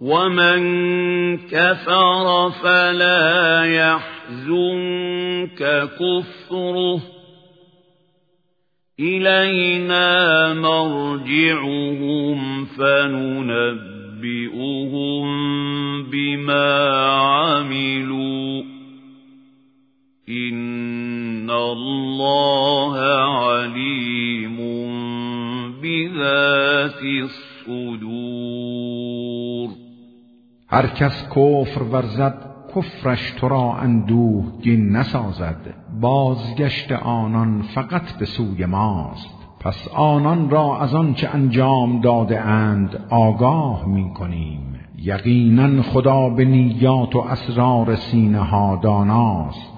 ومن كفر فلا يحزنك كفره إلينا مرجعهم فننبئهم بما عملوا إن الله عليم بذات الصدور. هر کس کفر ورزد کفرش تو را اندوهگین نسازد، بازگشت آنان فقط به سوی ماست. پس آنان را از آن چه انجام داده اند آگاه می کنیم. یقینا خدا به نیات و اسرار سینه ها داناست.